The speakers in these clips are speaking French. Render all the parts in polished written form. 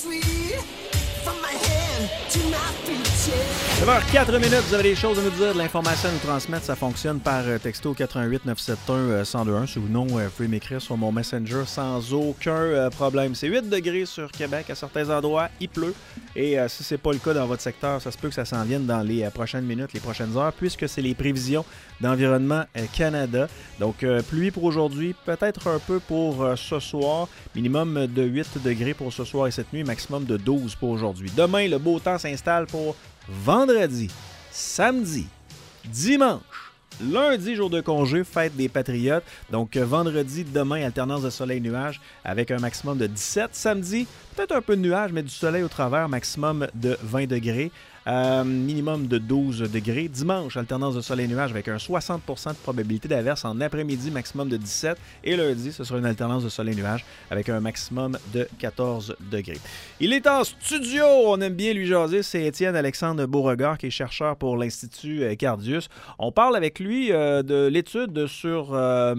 9h04, vous avez des choses à nous dire, de l'information à nous transmettre, ça fonctionne par texto 88 971 1021. Sinon, vous pouvez m'écrire sur mon Messenger sans aucun problème. C'est 8 degrés sur Québec, à certains endroits, il pleut. Et si c'est pas le cas dans votre secteur, ça se peut que ça s'en vienne dans les prochaines minutes, les prochaines heures, puisque c'est les prévisions d'Environnement Canada. Donc, pluie pour aujourd'hui, peut-être un peu pour ce soir. Minimum de 8 degrés pour ce soir et cette nuit, maximum de 12 pour aujourd'hui. Demain, le beau temps s'installe pour vendredi, samedi, dimanche, lundi, jour de congé, fête des Patriotes. Donc, vendredi, demain, alternance de soleil-nuage avec un maximum de 17. Samedi, peut-être un peu de nuages, mais du soleil au travers, maximum de 20 degrés. Minimum de 12 degrés. Dimanche, alternance de soleil-nuage avec un 60% de probabilité d'averse en après-midi, maximum de 17. Et lundi, ce sera une alternance de soleil-nuage avec un maximum de 14 degrés. Il est en studio, on aime bien lui jaser, c'est Étienne-Alexandre Beauregard qui est chercheur pour l'Institut Cardius. On parle avec lui de l'étude sur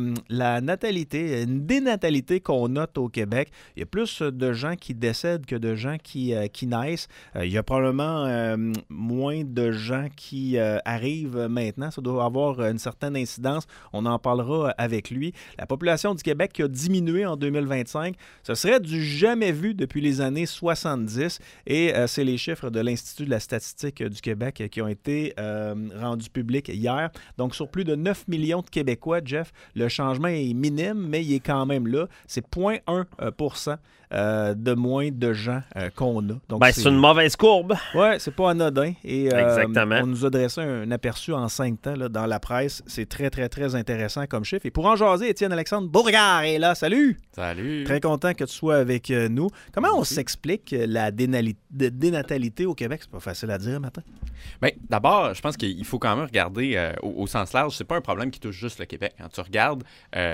la natalité, une dénatalité qu'on note au Québec. Il y a plus de gens qui décèdent que de gens qui naissent. Il y a probablement moins de gens qui arrivent maintenant. Ça doit avoir une certaine incidence. On en parlera avec lui. La population du Québec qui a diminué en 2025, ce serait du jamais vu depuis les années 70. Et c'est les chiffres de l'Institut de la statistique du Québec qui ont été rendus publics hier. Donc, sur plus de 9 millions de Québécois, Jeff, le changement est minime, mais il est quand même là. C'est 0,1% de moins de gens qu'on a. Donc, c'est une mauvaise courbe. Oui, c'est pas anodin. Et exactement. On nous a dressé un aperçu en 5 temps là, dans la presse. C'est très, très, très intéressant comme chiffre. Et pour en jaser, Étienne-Alexandre Beauregard est là. Salut! Salut! Très content que tu sois avec nous. Comment on s'explique la dénatalité au Québec? C'est pas facile à dire, Martin. Bien, d'abord, je pense qu'il faut quand même regarder au sens large. C'est pas un problème qui touche juste le Québec. Quand tu regardes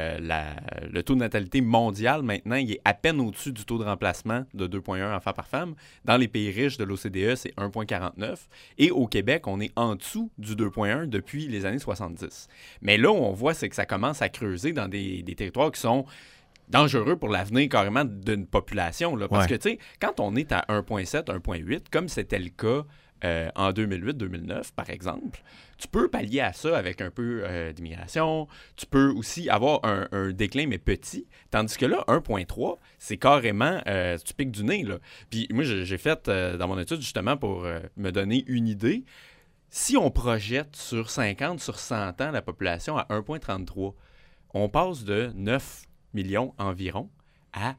le taux de natalité mondial, maintenant, il est à peine au-dessus du taux de remplacement de 2,1 enfants par femme. Dans les pays riches de l'OCDE, c'est 1,49. Et au Québec, on est en dessous du 2,1 depuis les années 70. Mais là où on voit, c'est que ça commence à creuser dans des territoires qui sont dangereux pour l'avenir carrément d'une population. Là. Parce que, tu sais, quand on est à 1,7, 1,8, comme c'était le cas en 2008-2009, par exemple, tu peux pallier à ça avec un peu d'immigration. Tu peux aussi avoir un déclin, mais petit. Tandis que là, 1,3, c'est carrément, tu piques du nez. Là. Puis moi, j'ai fait dans mon étude, justement, pour me donner une idée. Si on projette sur 50, sur 100 ans, la population à 1,33, on passe de 9 millions environ à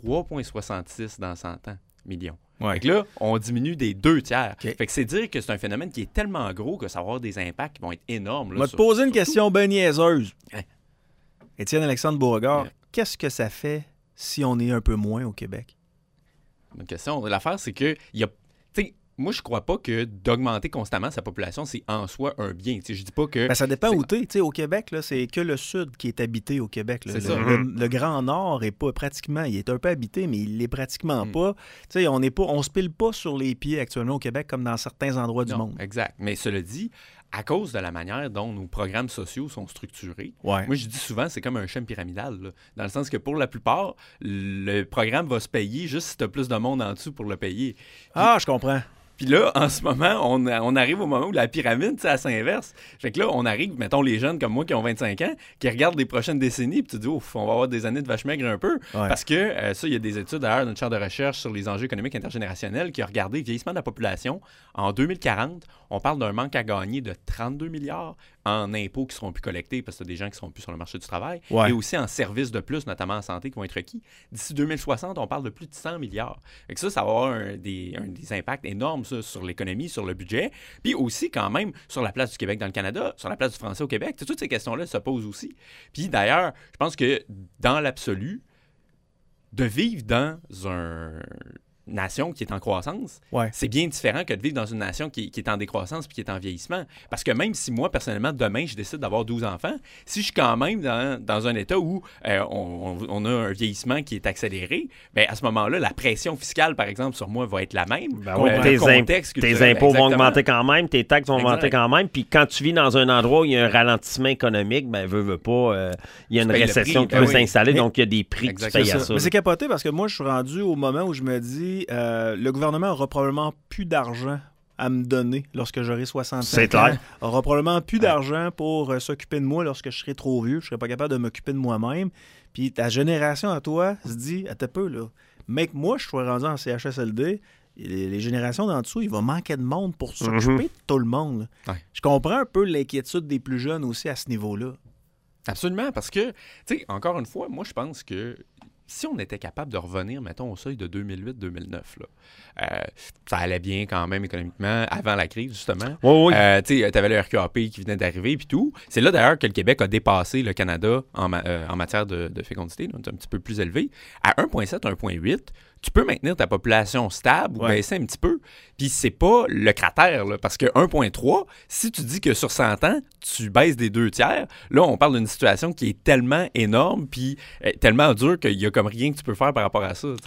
3,66 dans 100 ans millions. Ouais. Fait que là, on diminue des 2 tiers. Okay. Fait que c'est dire que c'est un phénomène qui est tellement gros que ça va avoir des impacts qui vont être énormes. Je vais te poser une question bien niaiseuse. Hein? Étienne-Alexandre Beauregard, qu'est-ce que ça fait si on est un peu moins au Québec? Bonne question. L'affaire, c'est que il y a... Moi, je crois pas que d'augmenter constamment sa population, c'est en soi un bien. T'sais, je dis pas que... Ben, ça dépend où tu es. Au Québec, là, c'est que le sud qui est habité au Québec. Là. C'est ça. Le Grand Nord est pas pratiquement... Il est un peu habité, mais il l'est pratiquement pas. T'sais, on se pile pas sur les pieds actuellement au Québec comme dans certains endroits du monde. Exact. Mais cela dit, à cause de la manière dont nos programmes sociaux sont structurés, moi, je dis souvent, c'est comme un schéma pyramidal. Là, dans le sens que pour la plupart, le programme va se payer juste si tu as plus de monde en dessous pour le payer. Je comprends. Puis là, en ce moment, on arrive au moment où la pyramide, elle s'inverse. Fait que là, on arrive, mettons, les jeunes comme moi qui ont 25 ans, qui regardent les prochaines décennies, puis tu dis, ouf, on va avoir des années de vache maigre un peu. Ouais. Parce que ça, il y a des études, d'ailleurs, d'une chaire de recherche sur les enjeux économiques intergénérationnels qui a regardé le vieillissement de la population. En 2040, on parle d'un manque à gagner de 32 milliards en impôts qui ne seront plus collectés parce que c'est des gens qui ne seront plus sur le marché du travail, et aussi en services de plus, notamment en santé, qui vont être requis. D'ici 2060, on parle de plus de 100 milliards. Fait que ça va avoir des impacts énormes ça, sur l'économie, sur le budget, puis aussi quand même sur la place du Québec dans le Canada, sur la place du français au Québec. Toutes ces questions-là se posent aussi. Puis d'ailleurs, je pense que dans l'absolu, de vivre dans une nation qui est en croissance, c'est bien différent que de vivre dans une nation qui est en décroissance puis qui est en vieillissement. Parce que même si moi, personnellement, demain, je décide d'avoir 12 enfants, si je suis quand même dans un état où on a un vieillissement qui est accéléré, bien, à ce moment-là, la pression fiscale, par exemple, sur moi va être la même. Tes impôts vont augmenter quand même, tes taxes vont augmenter quand même, puis quand tu vis dans un endroit où il y a un ralentissement économique, ben veux pas, il y a une récession qui peut s'installer, donc il y a des prix que tu payes à ça. Mais c'est capoté parce que moi, je suis rendu au moment où je me dis, dit le gouvernement aura probablement plus d'argent à me donner lorsque j'aurai 65 ans. clair. Aura probablement plus d'argent pour s'occuper de moi lorsque je serai trop vieux. Je ne serai pas capable de m'occuper de moi-même. Puis ta génération à toi se dit, attends un peu, là, mec, moi, je sois rendu en CHSLD, les générations d'en dessous, il va manquer de monde pour s'occuper de tout le monde. Ouais. Je comprends un peu l'inquiétude des plus jeunes aussi à ce niveau-là. Absolument, parce que, tu sais, encore une fois, moi, je pense que si on était capable de revenir, mettons, au seuil de 2008-2009, ça allait bien quand même économiquement avant la crise, justement. Oui. Tu sais, t'avais le RQAP qui venait d'arriver, puis tout. C'est là, d'ailleurs, que le Québec a dépassé le Canada en matière de fécondité, là, un petit peu plus élevé. À 1,7, 1,8, tu peux maintenir ta population stable ou baisser un petit peu. Puis c'est pas le cratère, là, parce que 1,3, si tu dis que sur 100 ans, tu baisses des 2/3, là, on parle d'une situation qui est tellement énorme puis tellement dure qu'il y a comme rien que tu peux faire par rapport à ça.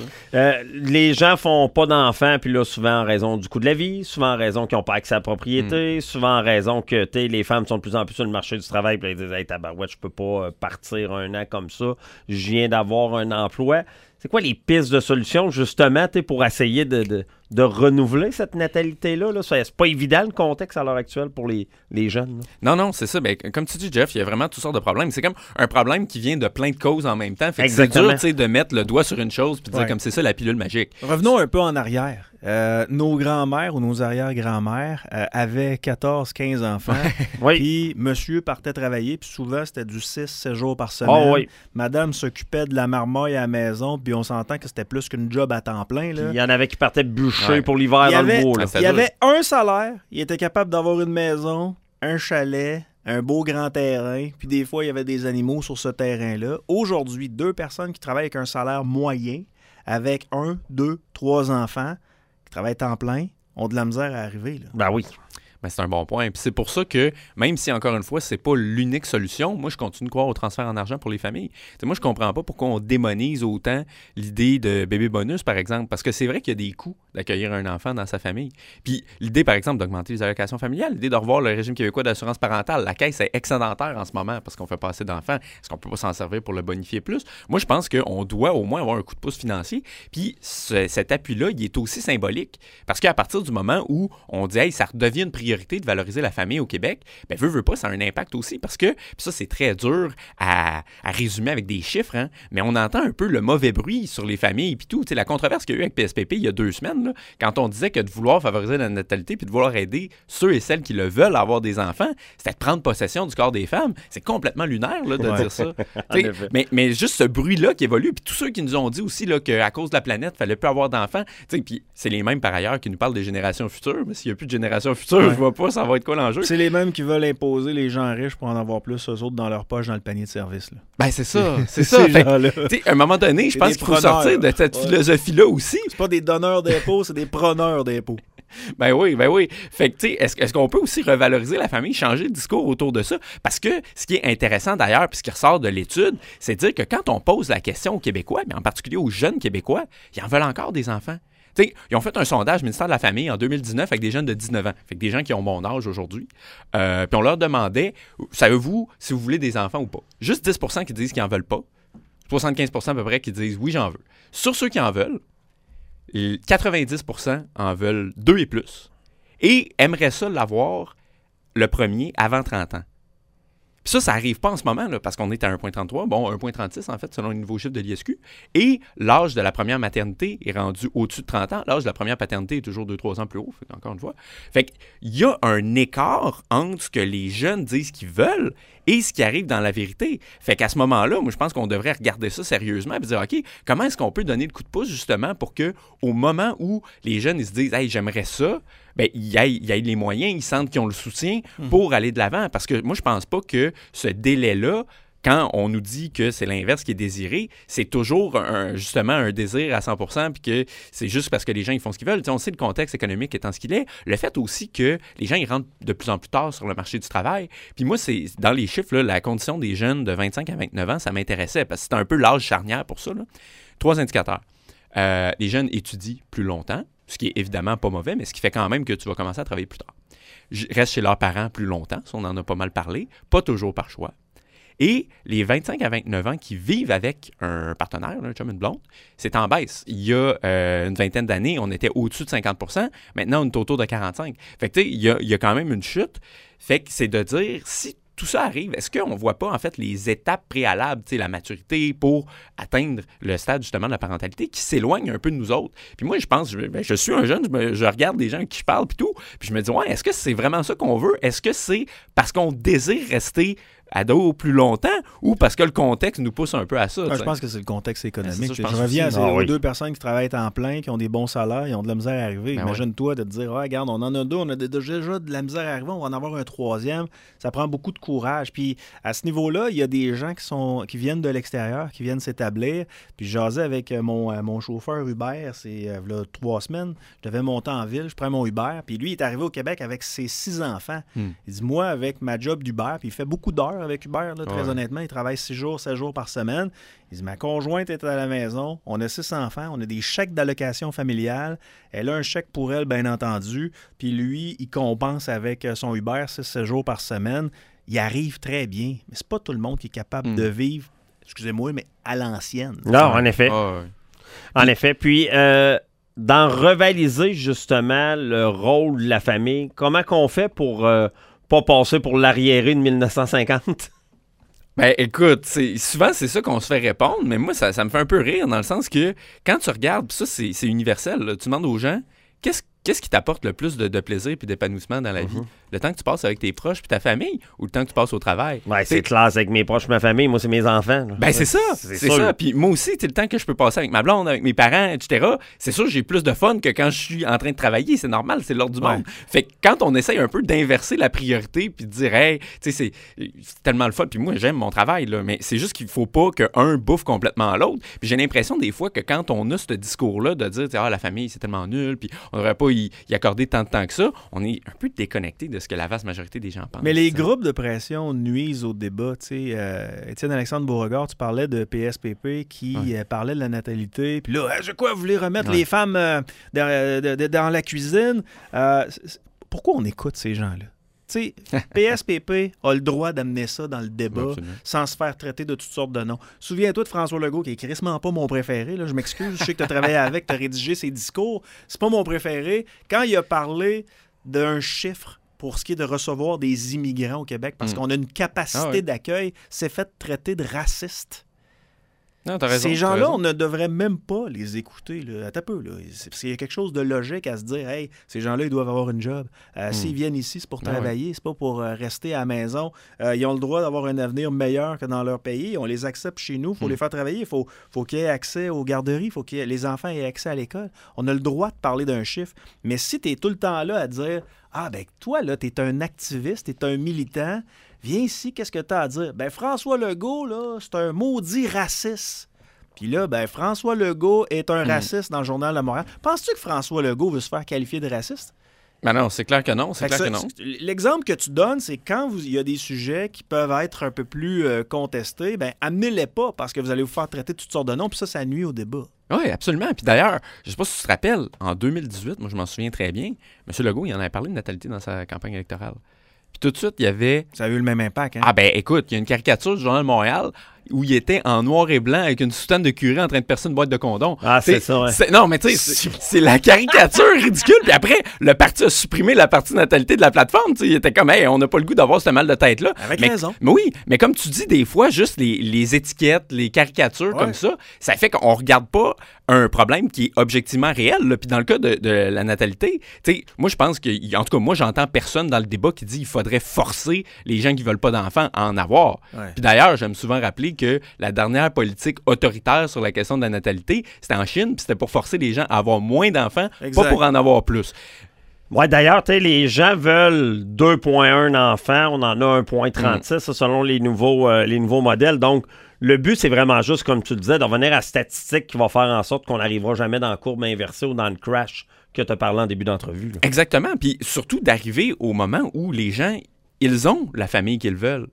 Les gens font pas d'enfants, puis là, souvent en raison du coût de la vie, souvent en raison qu'ils n'ont pas accès à la propriété, souvent en raison que les femmes sont de plus en plus sur le marché du travail, puis ils disent « Hey, tabarouette, je peux pas partir un an comme ça, je viens d'avoir un emploi ». C'est quoi les pistes de solutions, justement, pour essayer de renouveler cette natalité-là? Là? C'est pas évident, le contexte à l'heure actuelle pour les jeunes. Là. Non, c'est ça. Ben, comme tu dis, Jeff, il y a vraiment toutes sortes de problèmes. C'est comme un problème qui vient de plein de causes en même temps. Fait que c'est dur de mettre le doigt sur une chose et de dire comme c'est ça la pilule magique. Revenons un peu en arrière. Nos grands-mères ou nos arrière-grands-mères avaient 14-15 enfants. Puis monsieur partait travailler, puis souvent c'était du 6-7 jours par semaine. Madame s'occupait de la marmaille à la maison, puis on s'entend que c'était plus qu'une job à temps plein. Là. Il y en avait qui partaient bûcher pour l'hiver dans le beau. Là. Il y avait un salaire, il était capable d'avoir une maison, un chalet, un beau grand terrain, puis des fois il y avait des animaux sur ce terrain-là. Aujourd'hui, 2 personnes qui travaillent avec un salaire moyen, avec 1, 2, 3 enfants, qui travaillent temps plein, ont de la misère à arriver. Là. Ben oui. Ben, c'est un bon point. Puis c'est pour ça que, même si, encore une fois, c'est pas l'unique solution, moi, je continue de croire au transfert en argent pour les familles. T'sais, moi, je comprends pas pourquoi on démonise autant l'idée de bébé bonus, par exemple, parce que c'est vrai qu'il y a des coûts d'accueillir un enfant dans sa famille. Puis l'idée, par exemple, d'augmenter les allocations familiales, l'idée de revoir le régime québécois d'assurance parentale, la caisse est excédentaire en ce moment parce qu'on fait pas assez d'enfants. Est-ce qu'on peut pas s'en servir pour le bonifier plus? Moi, je pense qu'on doit au moins avoir un coup de pouce financier. Puis cet appui-là, il est aussi symbolique. Parce qu'à partir du moment où on dit, hey, ça redevient une priorité de valoriser la famille au Québec, ben veut pas, ça a un impact aussi parce que, puis ça c'est très dur à résumer avec des chiffres, hein, mais on entend un peu le mauvais bruit sur les familles puis tout. Tu sais, la controverse qu'il y a eu avec PSPP il y a 2 semaines, là, quand on disait que de vouloir favoriser la natalité puis de vouloir aider ceux et celles qui le veulent avoir des enfants, c'était de prendre possession du corps des femmes. C'est complètement lunaire là, de dire ça. mais juste ce bruit-là qui évolue, puis tous ceux qui nous ont dit aussi là, qu'à cause de la planète, il fallait plus avoir d'enfants, puis c'est les mêmes par ailleurs qui nous parlent des générations futures, mais s'il n'y a plus de générations futures, je vois pas ça va être quoi l'enjeu. C'est les mêmes qui veulent imposer les gens riches pour en avoir plus, eux autres, dans leur poche, dans le panier de service. Là. Ben, c'est ça. C'est ça. À un moment donné, je pense qu'il faut sortir de cette philosophie-là aussi. C'est pas des donneurs d'impôts, c'est des preneurs d'impôts. Ben oui. Fait que, tu sais, est-ce qu'on peut aussi revaloriser la famille, changer le discours autour de ça? Parce que ce qui est intéressant d'ailleurs, puis ce qui ressort de l'étude, c'est de dire que quand on pose la question aux Québécois, mais en particulier aux jeunes Québécois, ils en veulent encore des enfants. T'sais, ils ont fait un sondage ministère de la Famille en 2019 avec des jeunes de 19 ans, fait que des gens qui ont mon âge aujourd'hui. Puis on leur demandait, savez-vous si vous voulez des enfants ou pas? Juste 10% qui disent qu'ils n'en veulent pas, 75% à peu près qui disent oui, j'en veux. Sur ceux qui en veulent, 90% en veulent 2 et plus. Et aimeraient ça l'avoir le premier avant 30 ans. Puis ça n'arrive pas en ce moment, là, parce qu'on est à 1,33, bon, 1,36 en fait, selon le nouveau chiffre de l'ISQ. Et l'âge de la première maternité est rendu au-dessus de 30 ans. L'âge de la première paternité est toujours 2-3 ans plus haut, encore une fois. Fait qu'il y a un écart entre ce que les jeunes disent qu'ils veulent et ce qui arrive dans la vérité. Fait qu'à ce moment-là, moi, je pense qu'on devrait regarder ça sérieusement et dire, OK, comment est-ce qu'on peut donner le coup de pouce, justement, pour que au moment où les jeunes ils se disent, hey, j'aimerais ça, ben, il y a les moyens, ils sentent qu'ils ont le soutien pour aller de l'avant. Parce que moi, je pense pas que ce délai-là, quand on nous dit que c'est l'inverse qui est désiré, c'est toujours justement un désir à 100%, puis que c'est juste parce que les gens ils font ce qu'ils veulent. T'sais, on sait le contexte économique étant ce qu'il est. Le fait aussi que les gens ils rentrent de plus en plus tard sur le marché du travail. Puis moi, c'est dans les chiffres, là, la condition des jeunes de 25 à 29 ans, ça m'intéressait parce que c'était un peu l'âge charnière pour ça. Là. 3 indicateurs. Les jeunes étudient plus longtemps, ce qui est évidemment pas mauvais, mais ce qui fait quand même que tu vas commencer à travailler plus tard. Restent chez leurs parents plus longtemps, ça, on en a pas mal parlé, pas toujours par choix. Et les 25 à 29 ans qui vivent avec un partenaire, un chum, une blonde, c'est en baisse. Il y a une vingtaine d'années, on était au-dessus de 50 %. Maintenant, on est autour de 45 %. Fait que, tu sais, il y a quand même une chute. Fait que c'est de dire, si tout ça arrive, est-ce qu'on ne voit pas, en fait, les étapes préalables, la maturité pour atteindre le stade, justement, de la parentalité qui s'éloigne un peu de nous autres? Puis moi, je pense, je suis un jeune, je regarde des gens avec qui je parle, puis tout, puis je me dis, ouais, est-ce que c'est vraiment ça qu'on veut? Est-ce que c'est parce qu'on désire rester ado plus longtemps ou parce que le contexte nous pousse un peu à ça? Je pense que c'est le contexte économique. Ça, je reviens aux deux personnes qui travaillent à temps plein, qui ont des bons salaires, ils ont de la misère à arriver. Imagine-toi de te dire, regarde, on en a deux, on a déjà de la misère à arriver, on va en avoir un troisième. Ça prend beaucoup de courage. Puis à ce niveau-là, il y a des gens qui viennent de l'extérieur, qui viennent s'établir. Puis je jasais avec mon chauffeur Uber, c'est là 3 semaines. Je devais monter en ville, je prends mon Uber. Puis lui, il est arrivé au Québec avec ses 6 enfants. Il dit, moi, avec ma job d'Uber, puis il fait beaucoup d'heures avec Uber, là, très honnêtement. Il travaille 6 jours, 7 jours par semaine. Il dit, ma conjointe est à la maison, on a 6 enfants, on a des chèques d'allocation familiale. Elle a un chèque pour elle, bien entendu. Puis lui, il compense avec son Uber 6-7 jours par semaine. Il arrive très bien. Mais c'est pas tout le monde qui est capable de vivre, excusez-moi, mais à l'ancienne. Non, en effet. En effet. Puis, d'en rivaliser, justement, le rôle de la famille, comment qu'on fait pour pas passer pour l'arriéré de 1950? Ben écoute, souvent c'est ça qu'on se fait répondre, mais moi ça me fait un peu rire dans le sens que quand tu regardes, pis ça c'est universel, là, tu demandes aux gens qu'est-ce qui t'apporte le plus de plaisir et d'épanouissement dans la vie? Le temps que tu passes avec tes proches puis ta famille ou le temps que tu passes au travail? Ouais, c'est classe avec mes proches, ma famille. Moi, c'est mes enfants. Là. Ben, c'est ça. C'est ça. Puis moi aussi, le temps que je peux passer avec ma blonde, avec mes parents, etc., c'est sûr que j'ai plus de fun que quand je suis en train de travailler. C'est normal, c'est l'ordre du monde. Fait que quand on essaye un peu d'inverser la priorité puis de dire, hey, tu sais, c'est tellement le fun. Puis moi, j'aime mon travail, là, mais c'est juste qu'il faut pas qu'un bouffe complètement l'autre. Puis j'ai l'impression des fois que quand on a ce discours-là de dire, la famille, c'est tellement nul, puis on devrait pas y accorder tant de temps que ça, on est un peu déconnecté de ce que la vaste majorité des gens pensent. Mais les groupes de pression nuisent au débat. Étienne Alexandre Beauregard, tu parlais de PSPP qui parlait de la natalité. Puis là, c'est quoi, vous voulez remettre les femmes dans la cuisine? Pourquoi on écoute ces gens-là? T'sais, PSPP a le droit d'amener ça dans le débat sans se faire traiter de toutes sortes de noms. Souviens-toi de François Legault, qui est crissement pas mon préféré. Là. Je m'excuse, je sais que tu as travaillé avec, tu as rédigé ses discours. C'est pas mon préféré. Quand il a parlé d'un chiffre pour ce qui est de recevoir des immigrants au Québec, parce qu'on a une capacité d'accueil, c'est fait traiter de raciste. Non, t'as raison, ces gens-là, on ne devrait même pas les écouter. Là. Attends un peu. Là. Parce qu'il y a quelque chose de logique à se dire, hey, ces gens-là, ils doivent avoir une job. S'ils viennent ici, c'est pour travailler, c'est pas pour rester à la maison. Ils ont le droit d'avoir un avenir meilleur que dans leur pays. On les accepte chez nous, il faut les faire travailler. Il faut qu'ils aient accès aux garderies, il faut que les enfants aient accès à l'école. On a le droit de parler d'un chiffre. Mais si tu es tout le temps là à dire, toi, là, tu es un activiste, tu es un militant, viens ici, qu'est-ce que tu as à dire? Ben, François Legault, là, c'est un maudit raciste. Puis là, ben, François Legault est un raciste dans le Journal de Montréal. Penses-tu que François Legault veut se faire qualifier de raciste? Ben non, c'est clair que non. L'exemple que tu donnes, c'est quand il y a des sujets qui peuvent être un peu plus contestés, ben, amenez-les pas parce que vous allez vous faire traiter de toutes sortes de noms, puis ça nuit au débat. Oui, absolument. Puis d'ailleurs, je ne sais pas si tu te rappelles, en 2018, moi je m'en souviens très bien, M. Legault, il en avait parlé de natalité dans sa campagne électorale. Puis tout de suite, il y avait... Ça a eu le même impact, hein? Ah ben écoute, il y a une caricature du Journal de Montréal où il était en noir et blanc avec une soutane de curé en train de percer une boîte de condoms. Ah, c'est ça, ouais. Non, mais tu sais, c'est la caricature ridicule. Puis après, le parti a supprimé la partie natalité de la plateforme. T'sais, il était comme, hey, on n'a pas le goût d'avoir ce mal de tête-là. Avec raison. Mais oui, mais comme tu dis, des fois, juste les étiquettes, les caricatures comme ça fait qu'on regarde pas un problème qui est objectivement réel. Là. Puis dans le cas de la natalité, moi, je pense que, en tout cas, moi, j'entends personne dans le débat qui dit qu'il faudrait forcer les gens qui veulent pas d'enfants à en avoir. Ouais. Puis d'ailleurs, j'aime souvent rappeler que la dernière politique autoritaire sur la question de la natalité, c'était en Chine, puis c'était pour forcer les gens à avoir moins d'enfants, pas pour en avoir plus. Oui, d'ailleurs, les gens veulent 2,1 enfants, on en a 1,36 selon les nouveaux modèles. Donc, le but, c'est vraiment juste, comme tu le disais, de revenir à la statistique qui va faire en sorte qu'on n'arrivera jamais dans la courbe inversée ou dans le crash que tu as parlé en début d'entrevue. Là. Exactement. Puis surtout d'arriver au moment où les gens, ils ont la famille qu'ils veulent.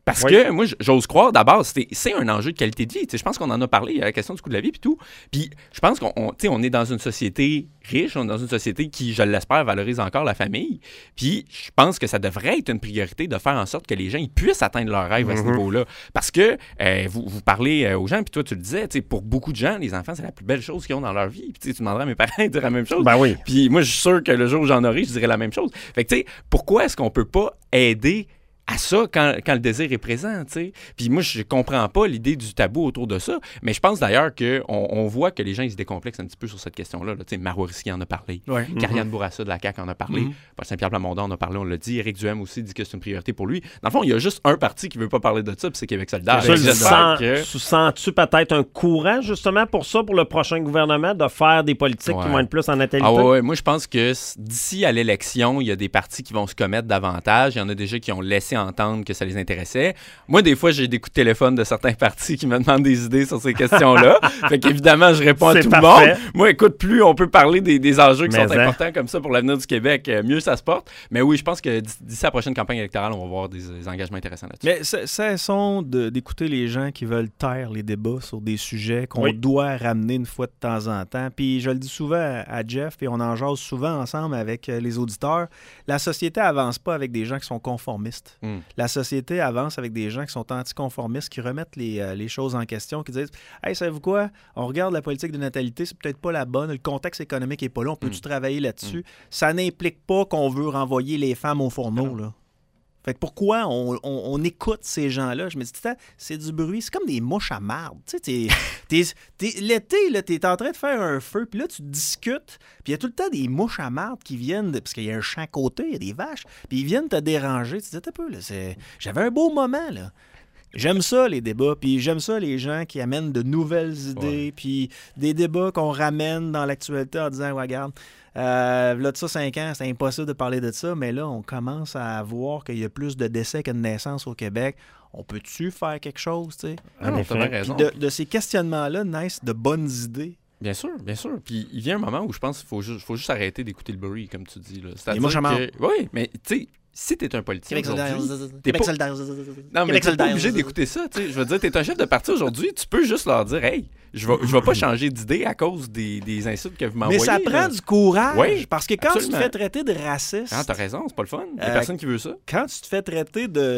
Parce que moi, j'ose croire, d'abord, c'est un enjeu de qualité de vie. Je pense qu'on en a parlé, la question du coût de la vie et tout. Puis je pense qu'on est dans une société riche, on est dans une société qui, je l'espère, valorise encore la famille. Puis je pense que ça devrait être une priorité de faire en sorte que les gens ils puissent atteindre leurs rêves à ce niveau-là. Parce que vous parlez aux gens, puis toi, tu le disais, pour beaucoup de gens, les enfants, c'est la plus belle chose qu'ils ont dans leur vie. Puis tu demanderais à mes parents de dire la même chose. Ben oui. Puis moi, je suis sûr que le jour où j'en aurai, je dirais la même chose. Fait que, pourquoi est-ce qu'on peut pas aider à ça quand le désir est présent, tu sais. Puis moi, je comprends pas l'idée du tabou autour de ça, mais je pense d'ailleurs qu'on voit que les gens, ils se décomplexent un petit peu sur cette question-là. Tu sais, Marois Risky en a parlé. Ouais. Karianne Bourassa de la CAQ en a parlé. Paul Saint-Pierre Plamondon en a parlé, on l'a dit. Éric Duhaime aussi dit que c'est une priorité pour lui. Dans le fond, il y a juste un parti qui veut pas parler de ça, puis c'est Québec solidaire. Sens-tu peut-être un courant, justement, pour ça, pour le prochain gouvernement, de faire des politiques qui vont être plus en natalité? Ah ouais, moi, je pense que d'ici à l'élection, il y a des partis qui vont se commettre davantage. Il y en a déjà qui ont laissé entendre que ça les intéressait. Moi, des fois, j'ai des coups de téléphone de certains partis qui me demandent des idées sur ces questions-là. Fait qu'évidemment, je réponds à tout le monde. Moi, écoute, plus on peut parler des enjeux qui sont importants comme ça pour l'avenir du Québec, mieux ça se porte. Mais oui, je pense que d'ici la prochaine campagne électorale, on va voir des engagements intéressants là-dessus. Mais cessons d'écouter les gens qui veulent taire les débats sur des sujets qu'on doit ramener une fois de temps en temps. Puis je le dis souvent à Jeff, et on en jase souvent ensemble avec les auditeurs, la société avance pas avec des gens qui sont conformistes. La société avance avec des gens qui sont anticonformistes, qui remettent les choses en question, qui disent « Hey, savez-vous quoi? On regarde la politique de natalité, c'est peut-être pas la bonne, le contexte économique n'est pas là, on peut-tu travailler là-dessus? » Ça n'implique pas qu'on veut renvoyer les femmes au fourneau, là. Fait que pourquoi on écoute ces gens-là? Je me dis, c'est du bruit, c'est comme des mouches à marde. Tu sais, l'été, là, t'es en train de faire un feu, puis là, tu discutes, puis il y a tout le temps des mouches à marde qui viennent, parce qu'il y a un champ à côté, il y a des vaches, puis ils viennent te déranger. Tu te dis, t'as peu, là, j'avais un beau moment, là. J'aime ça, les débats, puis j'aime ça, les gens qui amènent de nouvelles idées, puis des débats qu'on ramène dans l'actualité en disant, regarde, là, de ça, 5 ans, c'est impossible de parler de ça, mais là, on commence à voir qu'il y a plus de décès que de naissances au Québec. On peut-tu faire quelque chose, tu sais? T'as bien raison. De ces questionnements-là naissent de bonnes idées. Bien sûr, bien sûr. Puis il vient un moment où je pense qu'il faut juste arrêter d'écouter le bruit, comme tu dis. Et moi, oui, mais tu sais, si t'es un politicien aujourd'hui... Non, mais t'es pas obligé d'écouter ça, tu sais. Je veux dire, t'es un chef de parti aujourd'hui, tu peux juste leur dire « Hey, je vais pas changer d'idée à cause des insultes que vous m'envoyez. » Mais ça prend du courage, parce que quand tu te fais traiter de raciste... Ah, t'as raison, c'est pas le fun. Il y a personne qui veut ça. Quand tu te fais traiter de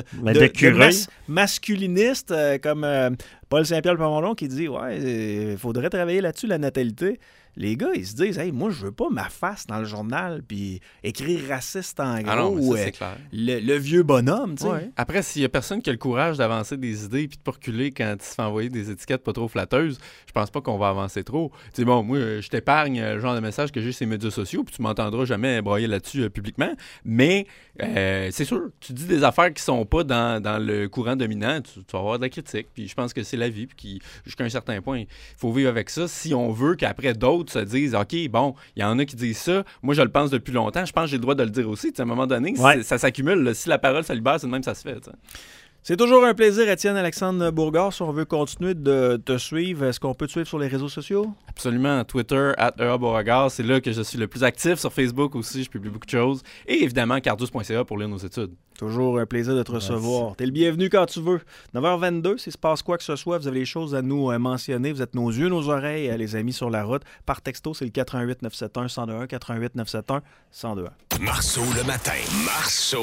masculiniste, comme Paul Saint-Pierre Plamondon qui dit « Ouais, il faudrait travailler là-dessus, la natalité. » Les gars, ils se disent « Hey, moi, je veux pas ma face dans le journal puis écrire raciste en gros. » Ah non, mais ça, c'est clair. Le vieux bonhomme, tu sais. Ouais. Après, s'il y a personne qui a le courage d'avancer des idées puis de pas reculer quand il se fait envoyer des étiquettes pas trop flatteuses, je pense pas qu'on va avancer trop. Tu sais, bon, moi, je t'épargne le genre de message que j'ai sur les médias sociaux puis tu m'entendras jamais broyer là-dessus publiquement. Mais c'est sûr, tu dis des affaires qui sont pas dans le courant dominant, tu vas avoir de la critique. Puis je pense que c'est la vie puis jusqu'à un certain point, il faut vivre avec ça. Si on veut qu'après d'autres se disent « OK, bon, il y en a qui disent ça. Moi, je le pense depuis longtemps. Je pense que j'ai le droit de le dire aussi. » À un moment donné, ça s'accumule. Là. Si la parole se libère, c'est de même que ça se fait. T'sais. C'est toujours un plaisir, Étienne-Alexandre Bourgard. Si on veut continuer de te suivre, est-ce qu'on peut te suivre sur les réseaux sociaux? Absolument. Twitter, @Beauregard. C'est là que je suis le plus actif. Sur Facebook aussi, je publie beaucoup de choses. Et évidemment, cardius.ca pour lire nos études. Toujours un plaisir de te recevoir. T'es le bienvenu quand tu veux. 9h22, s'il se passe quoi que ce soit, vous avez des choses à nous mentionner. Vous êtes nos yeux, nos oreilles, les amis sur la route. Par texto, c'est le 88 971 1021 88 971 1021. Marceau le matin. Marceau